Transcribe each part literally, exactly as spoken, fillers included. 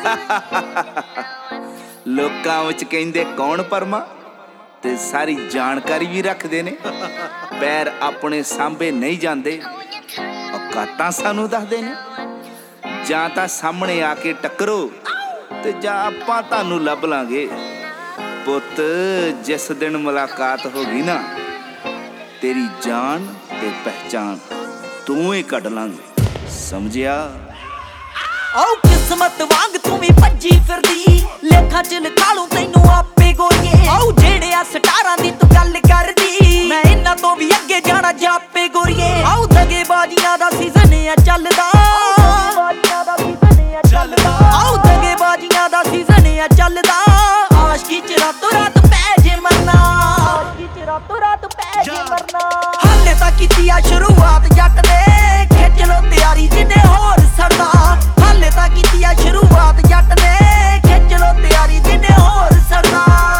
ਲੋਕਾਂ ਵਿੱਚ ਕਹਿੰਦੇ ਕੌਣ ਪਰਮਾ ਤੇ ਸਾਰੀ ਜਾਣਕਾਰੀ ਵੀ ਰੱਖਦੇ ਨੇ। ਪੈਰ ਆਪਣੇ ਸਾਂਭੇ ਨਹੀਂ ਜਾਂਦੇ, ਔਕਾਤਾਂ ਸਾਨੂੰ ਦੱਸਦੇ ਨੇ। ਜਾਂ ਤਾਂ ਸਾਹਮਣੇ ਆ ਕੇ ਟੱਕਰੋ ਤੇ ਜਾਂ ਆਪਾਂ ਤੁਹਾਨੂੰ ਲੱਭ ਲਾਂਗੇ। ਪੁੱਤ ਜਿਸ ਦਿਨ ਮੁਲਾਕਾਤ ਹੋ ਗਈ ਨਾ, ਤੇਰੀ ਜਾਨ ਤੇ ਪਹਿਚਾਨ ਤੂੰ ਹੀ ਕੱਢ ਲਾਂਗੇ, ਸਮਝਿਆ? ਆਉ ਕਿਸਮਤ ਵਾਂਗ ਤੂੰ ਵੀ ਭੱਜੀ ਫਿਰਦੀ, ਲੇਖਾਂ ਚ ਲਿਖਾ ਲੂੰ ਤੈਨੂੰ ਆਪੇ ਗੋਰੀਏ। ਆਉ ਜਿਹੜਿਆ ਸਟਾਰਾਂ ਦੀ ਤੂੰ ਗੱਲ ਕਰਦੀ, ਮੈਂ ਇਹਨਾਂ ਤੋਂ ਵੀ ਅੱਗੇ ਜਾਣਾ ਜਾਪੇ ਗੋਰੀਏ। ਆਉ ਦਗੇ ਬਾਜੀਆਂ ਦਾ ਸੀਜ਼ਨ ਆ ਚੱਲਦਾ, ਆਉ ਦਗੇ ਬਾਜੀਆਂ ਦਾ ਸੀਜ਼ਨ ਆ ਚੱਲਦਾ। ਆਸ਼ਕੀ ਚ ਰਾਤੋਂ ਰਾਤ ਪੈ ਜੇ ਮਰਨਾ, ਆਸ਼ਕੀ ਚ ਰਾਤੋਂ ਰਾਤ ਪੈ ਜੇ ਮਰਨਾ। ਹਾਲੇ ਤਾਂ ਕੀਤੀ ਆ ਸ਼ੁਰੂਆਤ ਜੱਟ ਨੇ, ਖਿੱਚ ਲੋ ਤਿਆਰੀ ਜਿੰਨੇ ਹੋਰ ਸੜਦਾ। ਹਾਲੇ ਤਾਂ ਕੀਤੀ ਆ ਸ਼ੁਰੂਆਤ ਜੱਟ ਨੇ, ਖਿੱਚ ਲੋ ਤਿਆਰੀ ਜਿੰਨੇ ਹੋਰ ਸੜਦਾ।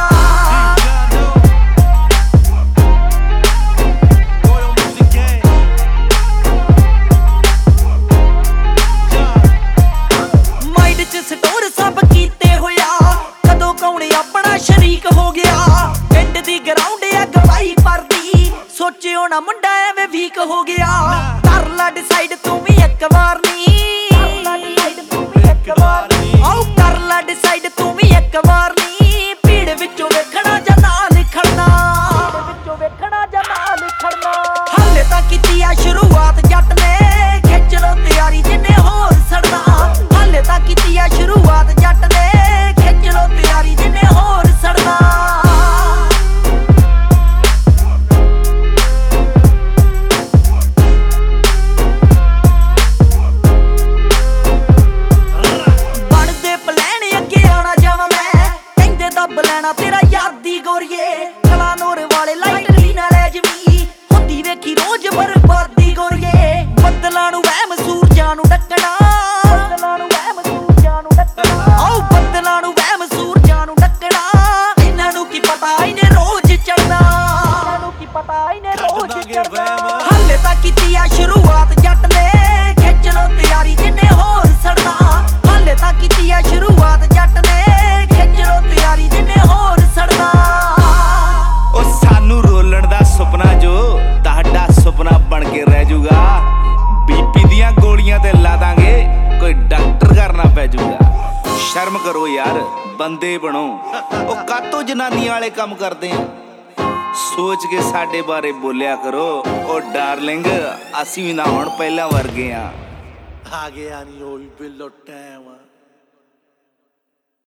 ਮਾਈਂਡ ਚ ਸਟੋਰ ਸਭ ਕੀਤੇ ਹੋਇਆ, ਕਦੋਂ ਕੌਣ ਆਪਣਾ ਸ਼ਰੀਕ ਹੋ ਗਿਆ। ਪਿੰਡ ਦੀ ਗਰਾਊਂਡ ਆ ਗਵਾਹੀ ਭਰਦੀ, ਸੋਚਿਓ ਨਾ ਮੁੰਡਾ ਐਵੇਂ ਵੀਕ ਹੋ ਗਿਆ। ਕਰ ਲਾ ਡਿਸਾਈਡ ਤੂੰ ਵੀ ਇੱਕ ਵਾਰ ਨੀ, ਆਉ ਕਰ ਲਾ ਡਿਸਾਈਡ ਤੂੰ ਵੀ ਇੱਕ ਵਾਰ ਨੀ। ਭੀੜ ਵਿੱਚੋਂ ਵੇਖਣਾ ਜਾਂ ਨਾਲ ਖੜਨਾ, ਵਿੱਚੋਂ ਵੇਖਣਾ ਜਾਂ ਨਾਲ ਖੜਨਾ। ਹਾਲੇ ਤਾਂ ਕੀਤੀ ਆ ਸ਼ੁਰੂਆਤ ਜੱਟ ਨੇ, ਖਿੱਚ ਲੋ ਤਿਆਰੀ ਜਿੰਨੇ ਹੋਰ ਸੜਨਾ। ਹਾਲੇ ਤਾਂ ਕੀਤੀ ਆ ਸ਼ੁਰੂਆਤ ਜੱਟ ਨੇ, ਖਿੱਚ ਲੋ ਤਿਆਰੀ ਜਿੰਨੇ ਹੋਰ ਸੜਨਾ। ਲੈਣਾ ਤੇਰਾ ਯਾਦੀ ਗੋਰੀਏ, ਕਲਾ ਨੂਰ ਵਾਲੇ ਲਾਈਟ ਲੀ ਨਾ ਲੈ ਜਵੀ, ਹੁੰਦੀ ਵੇਖੀ ਰੋਜ਼ ਬਰਬਾਦੀ ਗੋਰੀਏ। ਬੱਦਲਾਂ ਨੂੰ ਵਹਿਮ ਸੂਰਜਾਂ ਨੂੰ ਡੱਕਣਾ, ਬੱਦਲਾਂ ਨੂੰ ਵਹਿਮ ਸੂਰਜਾਂ ਨੂੰ ਡੱਕਣਾ। ਆਓ ਬੱਦਲਾਂ ਨੂੰ ਵਹਿਮ ਸੂਰਜਾਂ ਨੂੰ ਡੱਕਣਾ। ਇਹਨਾਂ ਨੂੰ ਕੀ ਪਤਾ ਇਹਨੇ ਰੋਜ਼ ਚੜਨਾ, ਇਹਨਾਂ ਨੂੰ ਕੀ ਪਤਾ ਇਹਨੇ ਰੋਜ਼ ਚੜਨਾ। ਹਾਲੇ ਤਾਂ ਕੀਤੀ ਆ ਸ਼ੁਰੂਆਤ ਜੱਟ ਨੇ, ਖਿੱਚ ਲੋ ਤਿਆਰੀ ਜਿੰਨੇ ਹੋਰ ਸੜਨਾ। ਹਾਲੇ ਤਾਂ ਕੀਤੀ ਆ ਸ਼ੁਰੂਆਤ ਜੱਟ ਨੇ, ਖਿੱਚ ਲੋ ਤਿਆਰੀ ਜਿੰਨੇ ਹੋਰ ਸੜਨਾ। ਉਹ ਸਾਨੂੰ ਰੋਲਣ ਦਾ ਸੁਪਨਾ ਜੋ ਤੁਹਾਡਾ ਸੁਪਨਾ ਬਣ ਕੇ ਰਹਿ ਜੂਗਾ। ਬੀਪੀ ਦੀਆਂ ਗੋਲੀਆਂ ਤੇ ਲਾ ਦਾਂਗੇ, ਕੋਈ ਡਾਕਟਰ ਕਰਨਾ ਪੈ ਜੂਗਾ। ਸ਼ਰਮ ਕਰੋ ਯਾਰ, ਬੰਦੇ ਬਣੋ। ਉਹ ਕਾਤੋਂ ਜਨਾਨੀਆਂ ਵਾਲੇ ਕੰਮ ਕਰਦੇ ਆ? ਸੋਚ ਕੇ ਸਾਡੇ ਬਾਰੇ ਬੋਲਿਆ ਕਰੋ। ਉਹ ਡਾਰਲਿੰਗ ਅਸੀਂ ਵੀ ਨਾ ਹੁਣ ਪਹਿਲਾਂ ਵਰਗੇ ਆ। ਆ ਗਿਆ ਨਹੀਂ ਉਹ ਵੀ ਬਿੱਲੋ ਟਾਈਮ।